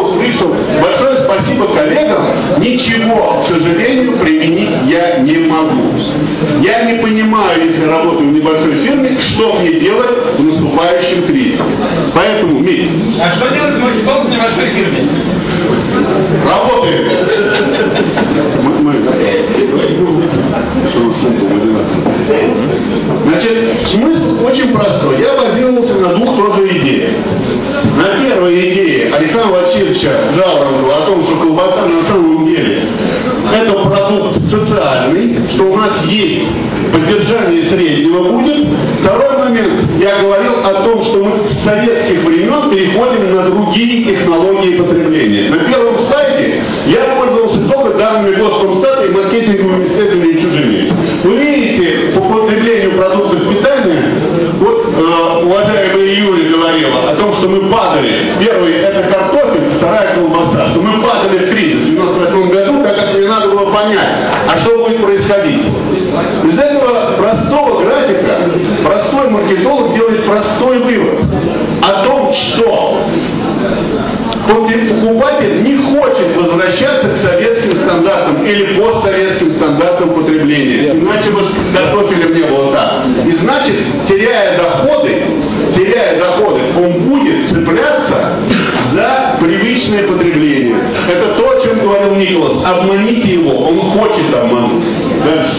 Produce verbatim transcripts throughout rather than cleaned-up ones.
услышал. Большое спасибо коллегам. Ничего, к сожалению, применить я не могу. Я не понимаю, если работаю в небольшой фирме, что мне делать в наступающем кризисе. Поэтому, Мить. А что делать маркетолог в небольшой фирме? Работаем. Мы, мы, Значит, смысл очень простой. Я базировался на двух тоже идеях. На первой идее Александра Васильевича Жаворонкова о том, что колбаса на самом деле это продукт социальный, что у нас есть поддержание среднего будет. Второй момент, я говорил о том, что мы с советских времен переходим на другие технологии потребления. На первом сайте я пользовался только данными Госкомстата и маркетинговыми исследованиями чужими. Вы видите, по потреблению продуктов питания, вот э, уважаемая Юля говорила о том, что мы падали. Первый это картофель, вторая колбаса, что мы падали в кризис в девяносто восьмом году, так как мне надо было понять, а что будет происходить. Из этого простого графика простой маркетолог делает простой вывод о том, что покупатель не хочет возвращаться к советским стандартам или постсоветским стандартам потребления. Иначе бы с картофелем не было так. И значит, теряя доходы, теряя доходы, он будет цепляться за привычное потребление. Это то, о чем говорил Николас. Обманите его, он хочет обмануть. Дальше.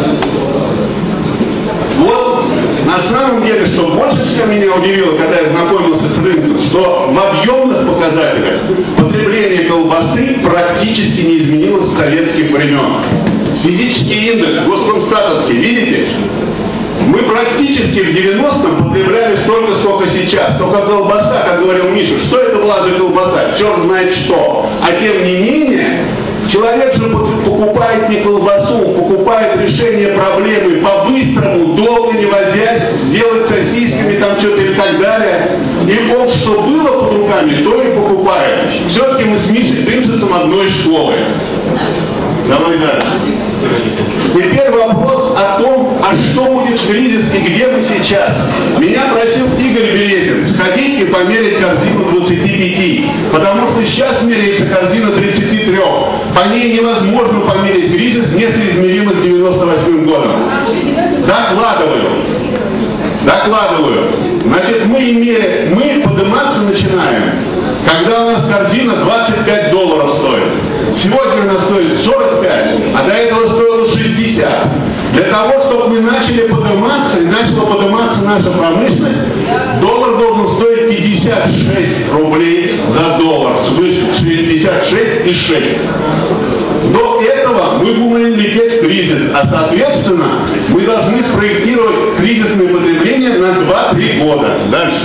Вот на самом деле, что больше всего меня удивило, когда я знакомился с рынком, что в объемных показателях потребление колбасы практически не изменилось с советских времен. Физический индекс, Госкомстатовский, видите? Мы практически в девяностом потребляли столько, сколько сейчас. Только колбаса, как говорил Миша, что это была за колбаса? Черт знает что. А тем не менее, человек же покупает не колбасу, он покупает решение проблемы по-быстрому, долго не возясь, сделать сосисками там что-то и так далее. И он, что было под руками, то и покупает. Все-таки мы с Мишей дымшицем одной школы. Давай дальше. Теперь вопрос о том, а что будет в кризис и где мы сейчас. Меня просил Игорь Березин сходить и померить корзину двадцати пяти, потому что сейчас меряется корзина тридцати трёх. По ней невозможно померить кризис, несоизмеримо с девяносто восьмым годом. Докладываю. Докладываю. Значит, мы имели, мы подниматься начинаем, когда у нас корзина двадцать пять долларов стоит. Сегодня она стоит сорок пять, а до этого стоила шестьдесят. Для того, чтобы мы начали подниматься и начала подниматься наша промышленность, доллар должен стоить пятьдесят шесть рублей за доллар. Свыше пятьдесят шесть и шесть. До этого мы будем лететь в кризис, а соответственно мы должны спроектировать кризисное потребление на два-три года. Дальше.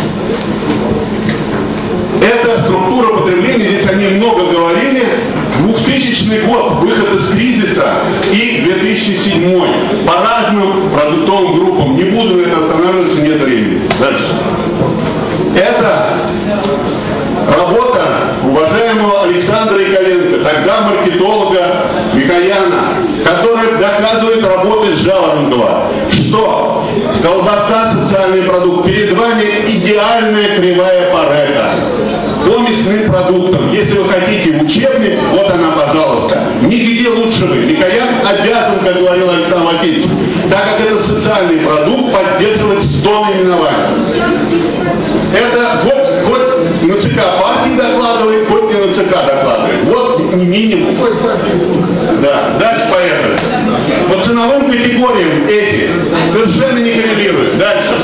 Это структура потребления, здесь они много говорили. двухтысячный год, выход из кризиса, и две тысячи седьмой. По разным продуктовым группам. Не буду на это останавливаться, нет времени. Дальше. Это работа уважаемого Александра Яковенко, тогда маркетолога Микояна, который доказывает работой с Жаворонкова, что колбаса — социальный продукт. Перед вами идеальная кривая Парето. По мясным продуктам. Если вы хотите учебник, вот она, пожалуйста. Нигде лучше вы. Микоян обязан, как говорил Александр Васильевич, так как это социальный продукт, поддерживать сто наименований. Это хоть, хоть на ЦК партии докладывает, хоть не на ЦК докладывает. Вот минимум. Да. Дальше поехали. По ценовым категориям эти совершенно не коррелируют. Дальше.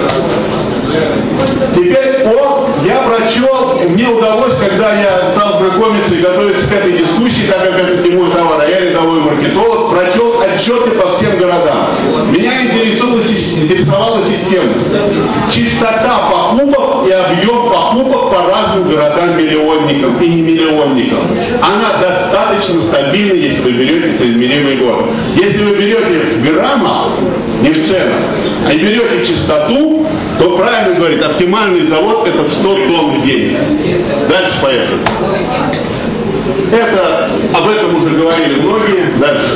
Теперь по, я прочел, мне удалось, когда я стал знакомиться и готовиться к этой дискуссии, так как это не мой товар, а я рядовой маркетолог, прочел отчеты по всем городам. Меня интересовала системность. Частота покупок и объем покупок по разным городам-миллионникам и не миллионникам. Она достаточно стабильна, если вы берете соизмеримый год. Если вы берете в граммах, не в ценах, а берете частоту, то правильно говорит, оптимальный завод это сто тонн в день. Дальше поехали. Это, об этом уже говорили многие. Дальше.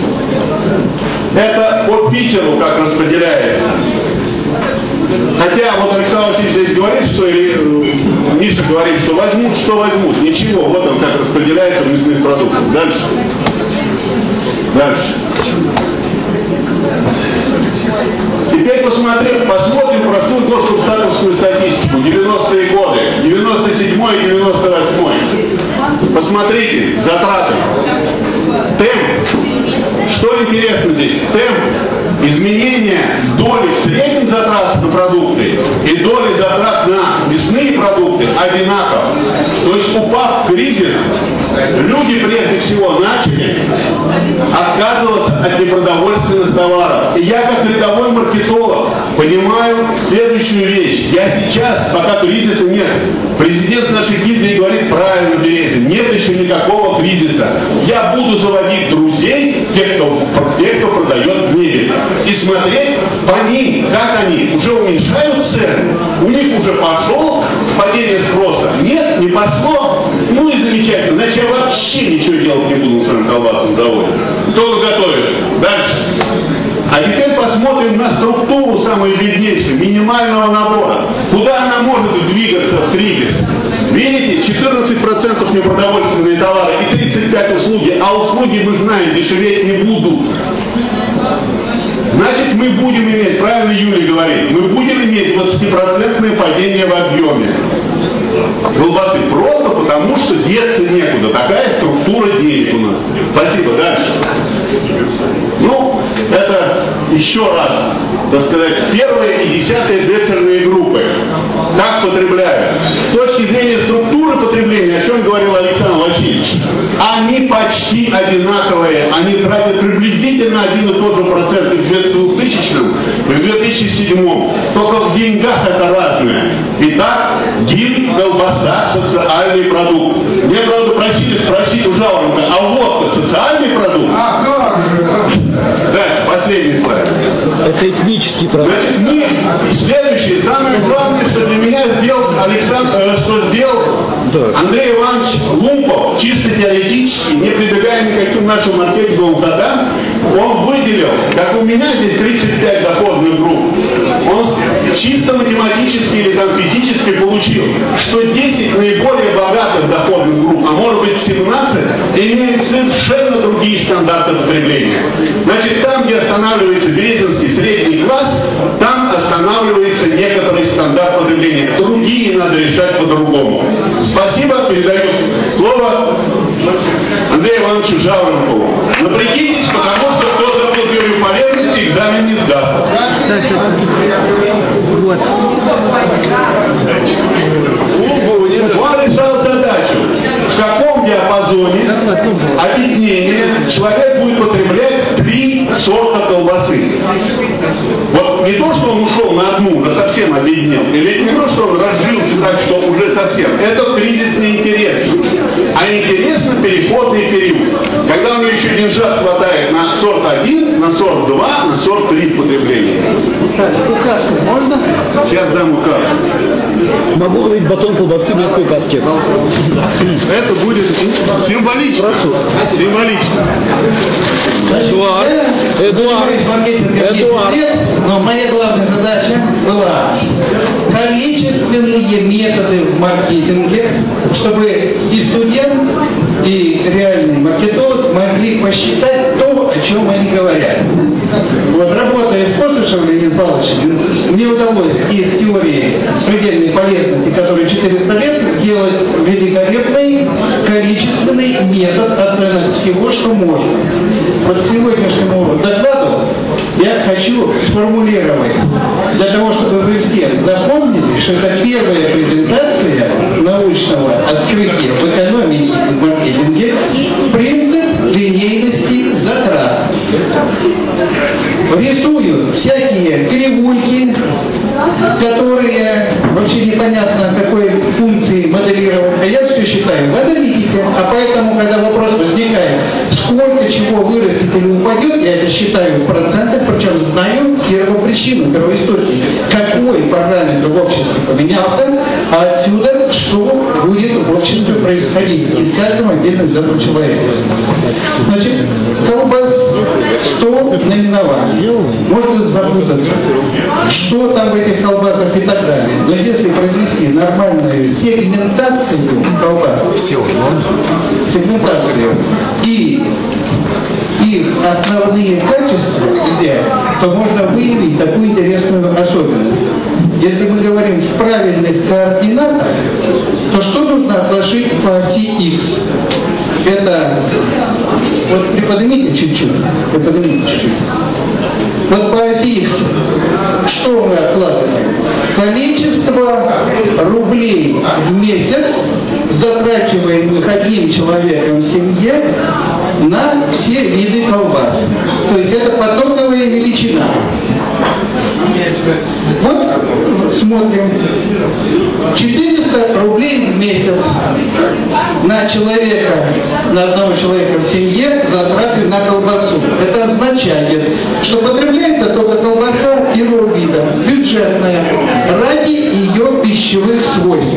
Это по Питеру как распределяется. Хотя вот Александр Васильевич здесь говорит, что Миша говорит, что возьмут, что возьмут. Ничего, вот он как распределяется в мясных продуктах. Дальше. Дальше. Теперь посмотрим, посмотрим простую госкомстатовскую статистику. девяностые годы. девяносто седьмой и девяносто восьмой. Посмотрите, затраты. Темп. Что интересно здесь? Темп изменения доли в средних затратах на продукты и доли затрат на мясные продукты одинаков. То есть, упав в кризис, люди прежде всего начали отказываться от непродовольственных товаров. И я как рядовой маркетолог понимаю следующую вещь. Я сейчас, пока кризиса нет, президент нашей гильдии говорит правильно, Березин, нет еще никакого кризиса. Я буду заводить друзей, тех, кто, тех, кто продает мебель, и смотреть по ним, как они уже уменьшают цены. У них уже пошел падение спроса. Нет, не пошло. Ну и замечательно. Значит, я вообще ничего делать не буду на своем колбасном заводе. Только готовится. Дальше. А теперь посмотрим на структуру самой беднейшей, минимального набора. Куда она может двигаться в кризис? Видите, четырнадцать процентов непродовольственные товары и тридцать пять процентов услуги. А услуги, мы знаем, дешеветь не будут. Значит, мы будем иметь, правильно Юлия говорит, мы будем иметь двадцатипроцентное падение в объеме колбасы. Просто потому, что деться некуда. Такая структура денег у нас. Спасибо. Дальше. Ну, это еще раз, так сказать, первая и десятая децельные группы. Как потребляют? С точки зрения структуры потребления, о чем говорил Александр Васильевич, они почти одинаковые. Они тратят приблизительно один и тот же процент и в двухтысячном, и в две тысячи седьмом. Только в деньгах это разное. Итак, гин, колбаса, социальный продукт. Мне, правда, просили спросить у Жаворонка, а водка социальный продукт? А как же? Дальше, последний слайд. Это этнический продукт. Значит, мы, следующее, самое главное, что для меня сделал Александр, э, что сделал Андрей Иванович Лумпов, чисто теоретически, не прибегая к никаким нашим маркетинговым ходам, он выделил, как у меня здесь тридцать пять доходных групп, он чисто математически или там физически получил, что десять наиболее богатых доходных групп, а может быть семнадцать, имеют совершенно другие стандарты потребления. Значит, там, где останавливается березинский средний класс, там останавливается некоторый стандарт потребления. Другие надо решать по-другому. Спасибо, передаю слово Андрею Ивановичу Жаворонкову. Напрягитесь, потому что кто забыл теорию полезности, экзамен не сдаст. Он решал задачу, в каком диапазоне объединения человек будет потреблять три сорта колбасы. Вот не то, что он ушел на одну, на совсем объединил, или не то, что он разжился так, что уже совсем. Это кризис не интересен. А интересно переходный период. Когда у него еще деньжат хватает на сорт один, на сорт два, на сорт три в потреблении. Указку можно? Сейчас дам указку. Могу говорить батон колбасы в морской каске. Это будет символично. Прошу. Символично. Эдуард. Эдуард. Эдуард. Но моя главная задача была количественные методы в маркетинге, чтобы и студент, и реальный маркетолог могли посчитать то, о чем они говорят. Вот, работая с Костышевым Леонидом Павловичем, мне удалось из теории предельной полезности, которой четыреста лет, сделать великолепный количественный метод оценок всего, что можно. Вот к сегодняшнему докладу я хочу сформулировать, для того, чтобы вы все запомнили, что это первая презентация научного открытия в экономике и в маркетинге, принцип линейности затрат. Рисую всякие кривульки, которые вообще непонятно какой функции моделировать, а я все считаю в аналитике, а поэтому, когда вопрос возникает, сколько чего вырастет или упадет, я это считаю в процентах, причем знаю первую причину, первоисточник, какой параметр в обществе поменялся, а отсюда будет происходить и с каждым отдельным взятым человеком. Значит, колбас сто наименований. Можно запутаться, что там в этих колбасах и так далее. Но если произвести нормальную сегментацию колбас, сегментацию и их основные качества взять, то можно выявить такую интересную особенность. Если мы говорим в правильных координатах, то что нужно отложить по оси X? Это, вот приподнимите чуть-чуть, приподнимите чуть-чуть. Вот по оси X, что мы откладываем? Количество рублей в месяц, затрачиваемых одним человеком в семье, на все виды колбас. То есть это потоковая величина. Вот смотрим. четыреста рублей в месяц на человека, на одного человека в семье затраты на колбасу. Это означает, что потребляется только колбаса первого вида, бюджетная, ради ее пищевых свойств.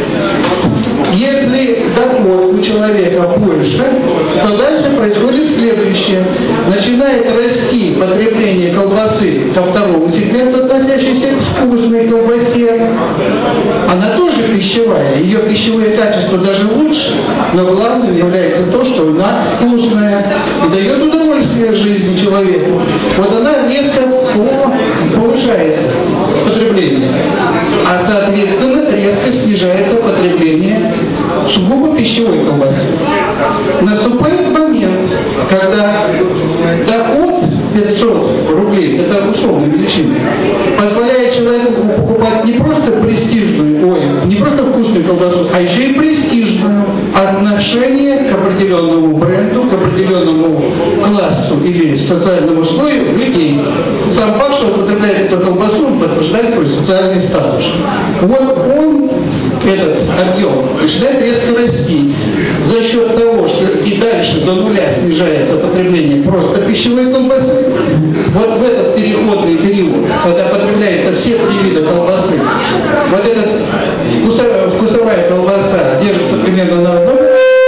Если доход у человека больше, то дальше происходит следующее. Начинает расти потребление колбасы ко второму сегменту, относящейся к вкусной колбасе. Она тоже пищевая, ее пищевые качества даже лучше, но главным является то, что она вкусная и дает удовольствие жизни человеку. Вот она резко повышается, потребление. А соответственно резко снижается потребление сугубо пищевой колбасы. Наступает момент, когда доход пятьсот рублей, это условная величина, позволяет человеку покупать не просто престижную, ой, не просто вкусную колбасу, а еще и престижную. Отношение к определенному бренду, к определенному классу или социальному слою людей. Сам факт, что он потребляет эту колбасу, он подтверждает свой социальный статус. Вот он, этот объем, начинает резко расти за счет того, что и дальше до нуля снижается потребление просто пищевой колбасы. Вот в этот переходный период, когда потребляется все три вида колбасы, вот эта вкусовая, вкусовая колбаса держится примерно на одном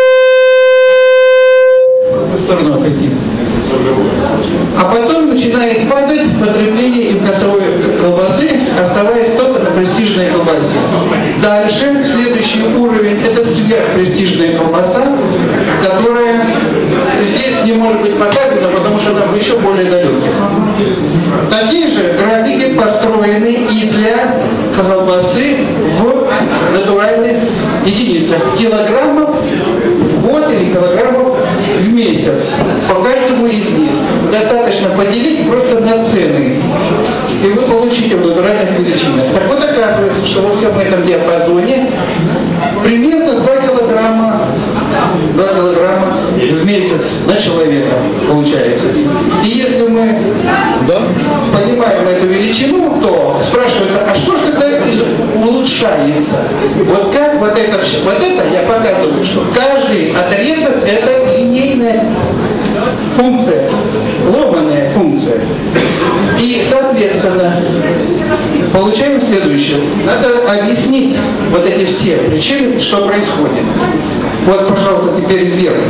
сторону хотим. А потом начинает падать потребление и вкусовой колбасы, оставаясь только на престижной колбасе. Дальше, следующий уровень, это сверхпрестижная колбаса, которая здесь не может быть показана, потому что она еще более далекая. Такие же графики построены и для колбасы в натуральных единицах. Килограммов в год или килограммов в месяц. По каждому из них достаточно поделить просто на цены. И вы получите в натуральных величинах. Так вот оказывается, что во всем этом диапазоне примерно два килограмма, два килограмма в месяц на человека получается. И если мы да. понимаем эту величину, то спрашивается, а что же тогда улучшается? Вот как вот это, вот это я показываю, что каждый отрезок это линейная функция, ломаная функция. И, соответственно, получаем следующее. Надо объяснить вот эти все причины, что происходит. Вот, пожалуйста, теперь вверх.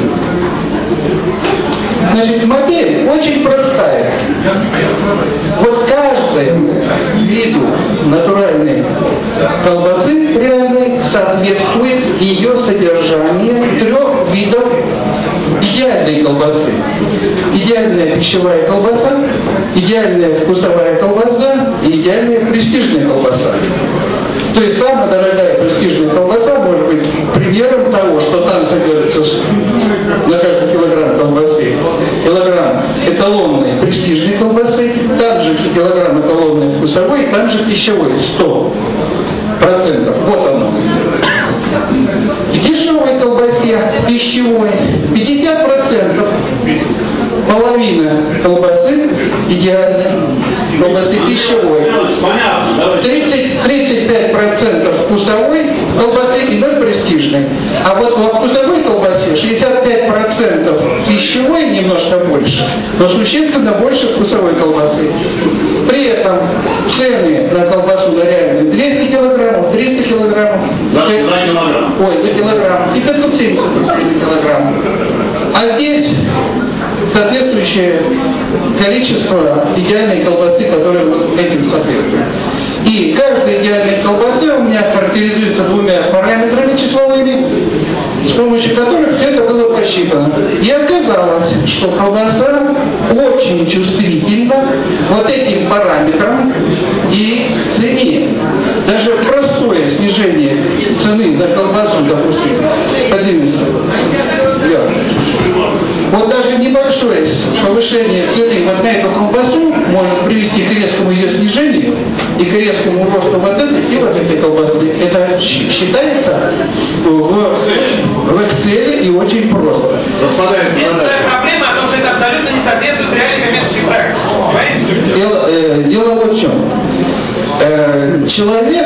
Значит, модель очень простая. Вот каждому виду натуральной колбасы реальной соответствует ее содержание трех видов идеальной колбасы. Идеальная пищевая колбаса, идеальная вкусовая колбаса и идеальная престижная колбаса. То есть самая дорогая престижная колбаса может быть примером того, что там содержится на каждый килограмм колбасы килограмм эталонной престижной колбасы, там же килограмм эталонной вкусовой, там же пищевой сто процентов. Вот оно. В дешевой колбасе пищевой пятьдесят процентов, половина колбасы идеальной колбасы пищевой, тридцать пять процентов вкусовой колбасы и ноль престижной. А вот во вкусовой колбасе шестьдесят пять процентов пищевой, немножко больше, но существенно больше вкусовой колбасы. При этом цены на колбасу на реальную двести килограммов, триста килограммов, за килограмм. Ой, за килограмм и пятьсот общее количество идеальной колбасы, которая вот этим соответствует. И каждая идеальная колбаса у меня характеризуется двумя параметрами числовыми, с помощью которых все это было посчитано. И оказалось, что колбаса очень чувствительна вот этим параметрам и цене. Даже простое снижение цены на колбасу, допустим, поднимется. Вот даже небольшое повышение цены вот на эту колбасу может привести к резкому ее снижению и к резкому росту вот этой и вот этой колбасы. Это считается в, в Excel и очень просто. Единственная проблема о том, что это абсолютно не соответствует реальной коммерческой практике. Дело, э, дело вот в чем. Э, человек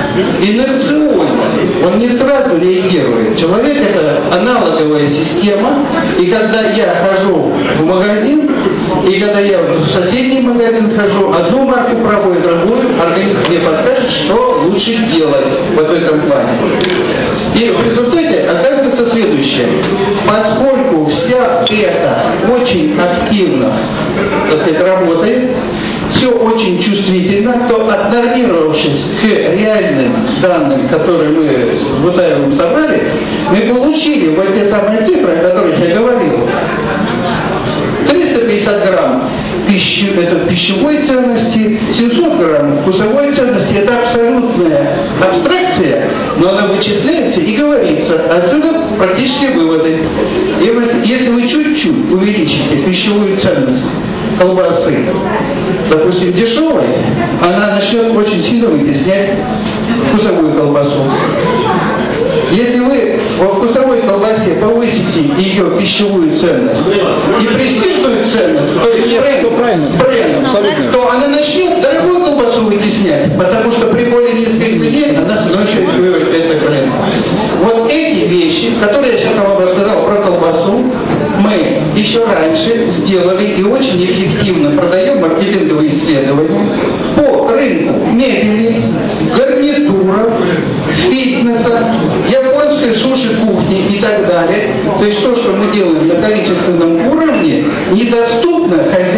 инерционно, он не сразу реагирует. Человек — это аналоговая система, и когда я хожу в магазин, и когда я в соседний магазин хожу, одну марку пробую, другую, организм мне подскажет, что лучше делать вот в этом плане. И в результате оказывается следующее. Поскольку вся это очень активно, так сказать, работает, все очень чувствительно, то отнормировавшись к реальным данным, которые мы с Бутаевым собрали, мы получили вот те самые цифры, о которых я говорил. триста пятьдесят грамм пищи, это пищевой ценности, семьсот грамм вкусовой ценности. Это абсолютная абстракция, но она вычисляется и говорится. Отсюда практически выводы. И вот, если вы чуть-чуть увеличите пищевую ценность колбасы, допустим, дешевой, она начнет очень сильно вытеснять вкусовую колбасу. Если вы во вкусовой колбасе повысите ее пищевую ценность и престижную ценность, то есть бренд, бренд, то она начнет дорогую колбасу вытеснять, потому что при более низкой цене она становится выводить этот бренд. Вот эти вещи, которые я сейчас вам рассказал про колбасу, мы еще раньше сделали и очень эффективно продаем маркетинговые исследования по рынку мебели, гарнитуров, фитнеса, японской суши-кухни и так далее. То есть то, что мы делаем на количественном уровне, недоступно хозяйству